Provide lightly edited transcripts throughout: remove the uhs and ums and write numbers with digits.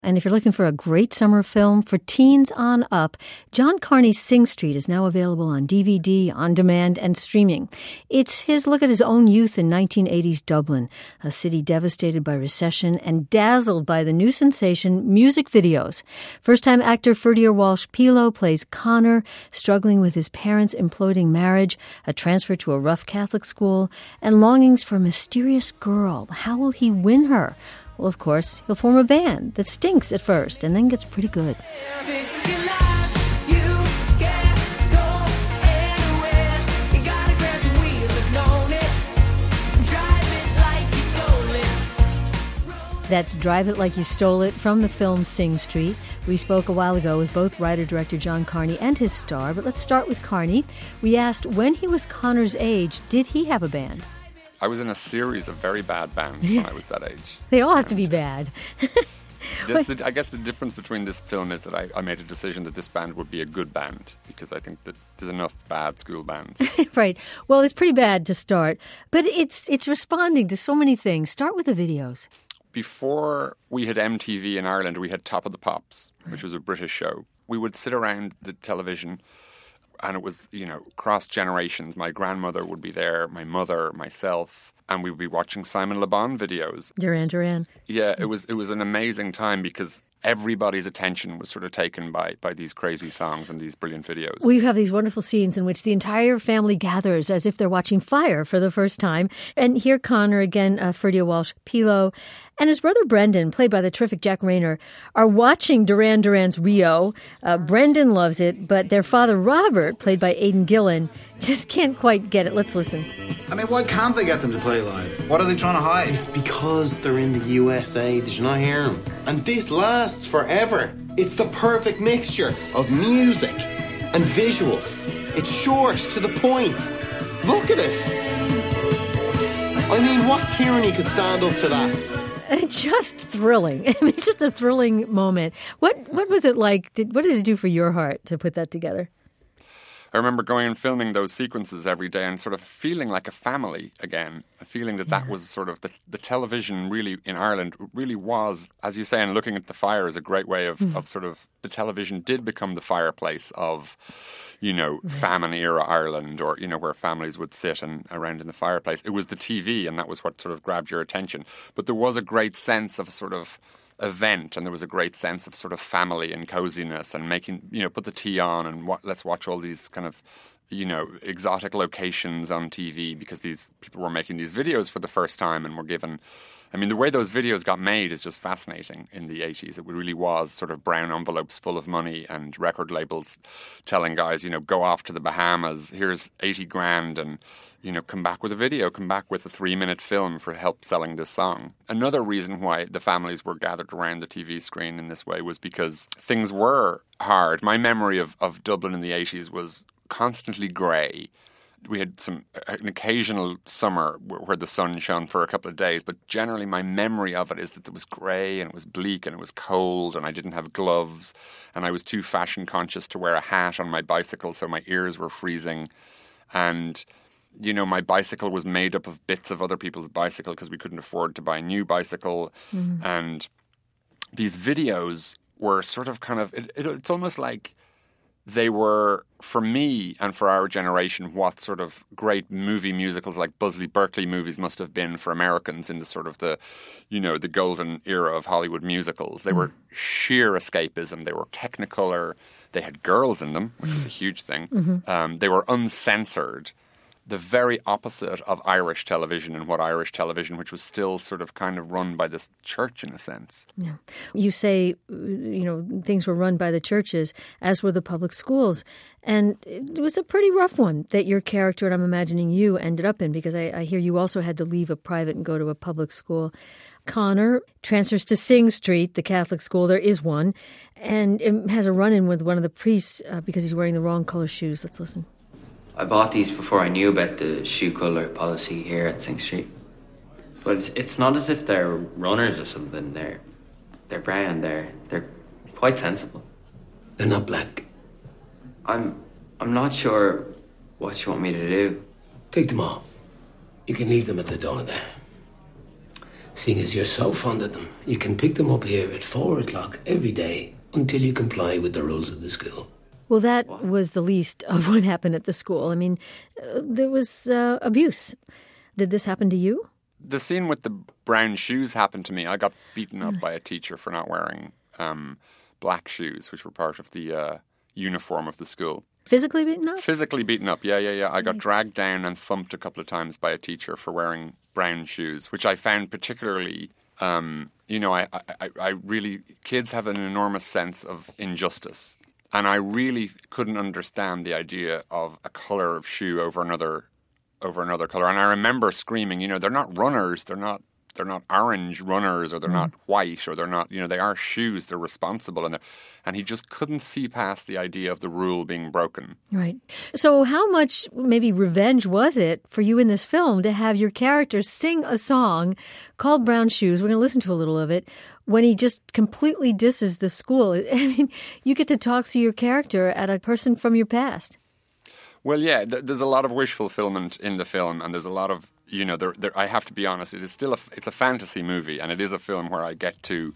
And if you're looking for a great summer film for teens on up, John Carney's Sing Street is now available on DVD, on demand, and streaming. It's his look at his own youth in 1980s Dublin, a city devastated by recession and dazzled by the new sensation, music videos. First-time actor Ferdia Walsh-Pilo plays Connor, struggling with his parents' imploding marriage, a transfer to a rough Catholic school, and longings for a mysterious girl. How will he win her? Well, of course, he'll form a band that stinks at first and then gets pretty good. That's Drive It Like You Stole It from the film Sing Street. We spoke a while ago with both writer-director John Carney and his star, but let's start with Carney. We asked when he was Connor's age, did he have a band? I was in a series of very bad bands when I was that age. They all have to be bad. I guess the difference between this film is that I made a decision that this band would be a good band because I think that there's enough bad school bands. Right. Well, it's pretty bad to start, but it's responding to so many things. Start with the videos. Before we had MTV in Ireland, we had Top of the Pops, which was a British show. We would sit around the television and it was, cross generations. My grandmother would be there, my mother, myself, and we would be watching Simon Le Bon videos. Duran Duran. Yeah, it was an amazing time because everybody's attention was sort of taken by these crazy songs and these brilliant videos. We have these wonderful scenes in which the entire family gathers as if they're watching Fire for the first time. And here Connor, again, Ferdia Walsh-Pilo, and his brother Brendan, played by the terrific Jack Rayner, are watching Duran Duran's Rio. Brendan loves it, but their father Robert, played by Aidan Gillen, just can't quite get it. Let's listen. I mean, why can't they get them to play live? What are they trying to hide? It's because they're in the USA. Did you not hear them? And this lasts forever. It's the perfect mixture of music and visuals. It's short, to the point. Look at it. I mean, what tyranny could stand up to that? Just thrilling. I mean, it's just a thrilling moment. What was it like? What did it do for your heart to put that together? I remember going and filming those sequences every day and sort of feeling like a family again, a feeling that was sort of the television really in Ireland really was, as you say, and looking at the Fire is a great way of sort of the television did become the fireplace of, famine era Ireland or, where families would sit and around in the fireplace. It was the TV and that was what sort of grabbed your attention. But there was a great sense of sort of event and there was a great sense of sort of family and coziness and making, put the tea on and let's watch all these kind of, exotic locations on TV because these people were making these videos for the first time and were given, the way those videos got made is just fascinating in the 80s. It really was sort of brown envelopes full of money and record labels telling guys, go off to the Bahamas, here's 80 grand and, come back with a video, come back with a 3-minute film for help selling this song. Another reason why the families were gathered around the TV screen in this way was because things were hard. My memory of Dublin in the 80s was constantly grey. We had an occasional summer where the sun shone for a couple of days, but generally my memory of it is that it was grey and it was bleak and it was cold and I didn't have gloves and I was too fashion conscious to wear a hat on my bicycle, so my ears were freezing. And, my bicycle was made up of bits of other people's bicycle because we couldn't afford to buy a new bicycle. Mm-hmm. And these videos were sort of it's almost like they were, for me and for our generation, what sort of great movie musicals like Busby Berkeley movies must have been for Americans in the sort of the golden era of Hollywood musicals. They were sheer escapism. They were Technicolor. They had girls in them, which was a huge thing. Mm-hmm. They were uncensored. The very opposite of Irish television and what Irish television, which was still sort of kind of run by this church in a sense. Yeah. You say, things were run by the churches, as were the public schools. And it was a pretty rough one that your character, and I'm imagining you, ended up in, because I hear you also had to leave a private and go to a public school. Connor transfers to Sing Street, the Catholic school. There is one. And it has a run-in with one of the priests because he's wearing the wrong color shoes. Let's listen. I bought these before I knew about the shoe colour policy here at Sing Street. But it's not as if they're runners or something. They're brown. They're quite sensible. They're not black. I'm not sure what you want me to do. Take them off. You can leave them at the door there. seeing as you're so fond of them, you can pick them up here at 4 o'clock every day until you comply with the rules of the school. Well, that was the least of what happened at the school. I mean, there was abuse. Did this happen to you? The scene with the brown shoes happened to me. I got beaten up by a teacher for not wearing black shoes, which were part of the uniform of the school. Physically beaten up? Physically beaten up, yeah. I got dragged down and thumped a couple of times by a teacher for wearing brown shoes, which I found particularly, I really, kids have an enormous sense of injustice. And I really couldn't understand the idea of a colour of shoe over another colour. And I remember screaming, they're not runners, they're not orange runners, or they're not white, or they're not, they are shoes, they're responsible. And he just couldn't see past the idea of the rule being broken. Right. So how much maybe revenge was it for you in this film to have your character sing a song called Brown Shoes? We're going to listen to a little of it. When he just completely disses the school. I mean, you get to talk to your character at a person from your past. Well, yeah, there's a lot of wish fulfillment in the film, and there's a lot of, I have to be honest, it's a fantasy movie, and it is a film where I get to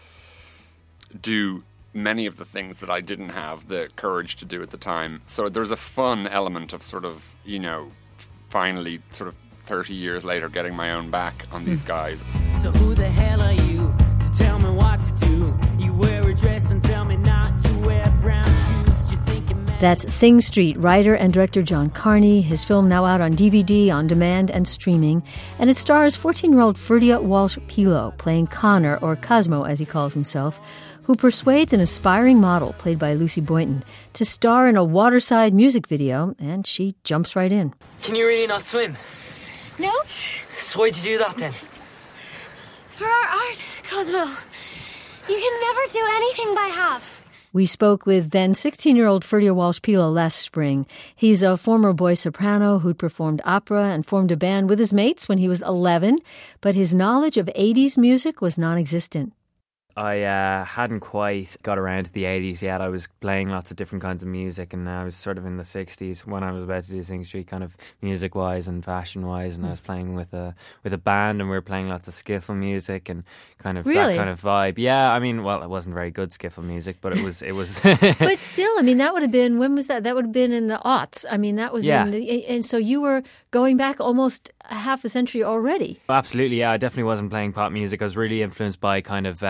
do many of the things that I didn't have the courage to do at the time. So there's a fun element of sort of, finally sort of 30 years later getting my own back on these guys. So who the hell are you to tell me what to do? You wear a dress and tell me not to wear brown shoes. Do you think it matters? That's Sing Street, writer and director John Carney. His film now out on DVD, on demand, and streaming. And it stars 14-year-old Ferdia Walsh-Pilo, playing Connor, or Cosmo as he calls himself, who persuades an aspiring model, played by Lucy Boynton, to star in a waterside music video, and she jumps right in. Can you really not swim? No. So why'd you do that then? For our art, Cosmo. You can never do anything by half. We spoke with then 16-year-old Ferdia Walsh-Pilo last spring. He's a former boy soprano who'd performed opera and formed a band with his mates when he was 11, but his knowledge of 80s music was non-existent. I hadn't quite got around to the 80s yet. I was playing lots of different kinds of music, and I was sort of in the 60s when I was about to do Sing Street, kind of music-wise and fashion-wise, and I was playing with a band, and we were playing lots of skiffle music and kind of that kind of vibe. Yeah, I mean, well, it wasn't very good skiffle music, but it was. But still, I mean, that would have been, when was that? That would have been in the aughts. I mean, that was and so you were going back almost half a century already. Absolutely, yeah. I definitely wasn't playing pop music. I was really influenced by kind of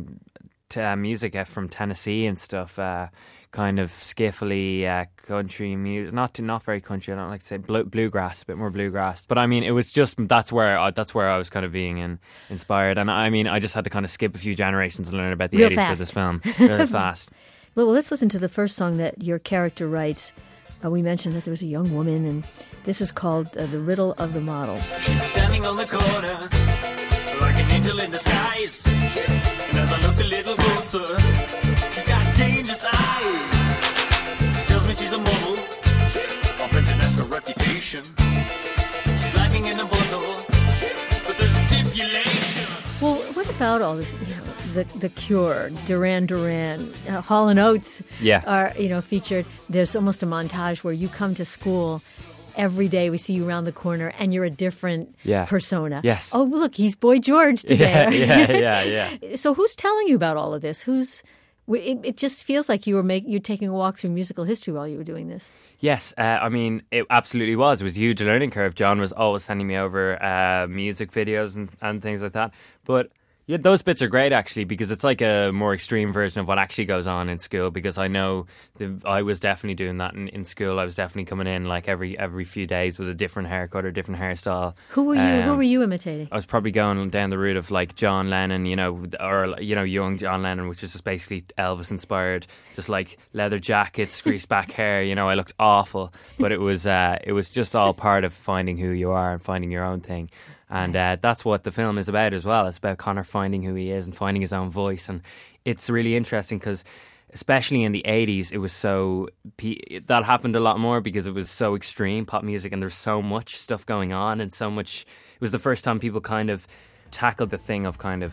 music from Tennessee and stuff, kind of skiffly country music. Not very country. I don't like to say bluegrass, a bit more bluegrass. But I mean, it was just that's where I was kind of being inspired. And I mean, I just had to kind of skip a few generations and learn about the 80s for this film really fast. Well, let's listen to the first song that your character writes. We mentioned that there was a young woman, and this is called The Riddle of the Model. She's standing on the corner like an angel in disguise. And as I look a little closer, she's got dangerous eyes. She tells me she's a model of international reputation. She's lacking in a bottle, but there's a stipulation. Well, what about all this, the Cure, Duran Duran, Hall & Oates are, featured. There's almost a montage where you come to school every day. We see you around the corner and you're a different persona. Yes. Oh, look, he's Boy George today. Yeah. So who's telling you about all of this? It just feels like you're taking a walk through musical history while you were doing this. Yes, I mean, it absolutely was. It was a huge learning curve. John was always sending me over music videos and things like that. But yeah, those bits are great, actually, because it's like a more extreme version of what actually goes on in school, because I know I was definitely doing that in school. I was definitely coming in like every few days with a different haircut or different hairstyle. Who were you imitating? I was probably going down the route of like John Lennon, or young John Lennon, which is just basically Elvis inspired, just like leather jackets, greased back hair. I looked awful, but it was just all part of finding who you are and finding your own thing. And that's what the film is about as well. It's about Connor finding who he is and finding his own voice. And it's really interesting because, especially in the 80s, it was that happened a lot more because it was so extreme, pop music, and there's so much stuff going on and so much. It was the first time people kind of tackled the thing of kind of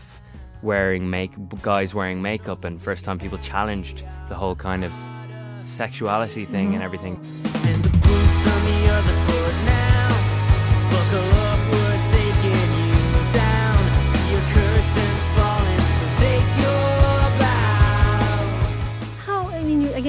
guys wearing makeup, and first time people challenged the whole kind of sexuality thing and everything. And the boots on the other foot now. Buckle up, we're taking you down.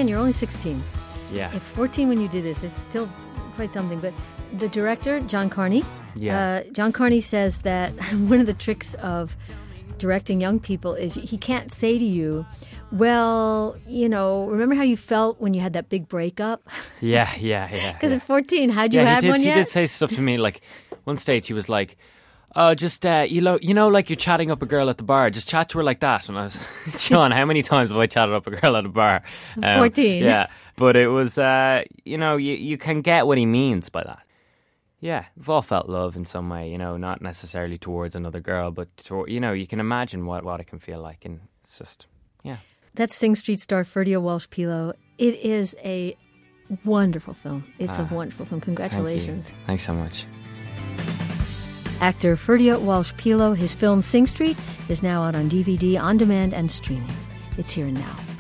again, you're only 16. Yeah. At 14 when you did this, it's still quite something. But the director, John Carney, John Carney says that one of the tricks of directing young people is he can't say to you, well, remember how you felt when you had that big breakup? Yeah. Because at 14, had you had one yet? He did say stuff to me, like, one stage he was like, oh, just, like you're chatting up a girl at the bar, just chat to her like that. And I was, John, how many times have I chatted up a girl at a bar? 14. Yeah, but it was, you can get what he means by that. Yeah, we've all felt love in some way, not necessarily towards another girl, but, you can imagine what it can feel like. And it's just, yeah. That's Sing Street star Ferdia Walsh-Pilo. It is a wonderful film. It's a wonderful film. Congratulations. Thanks so much. Actor Ferdia Walsh-Pilo, his film Sing Street is now out on DVD, on demand, and streaming. It's here and now.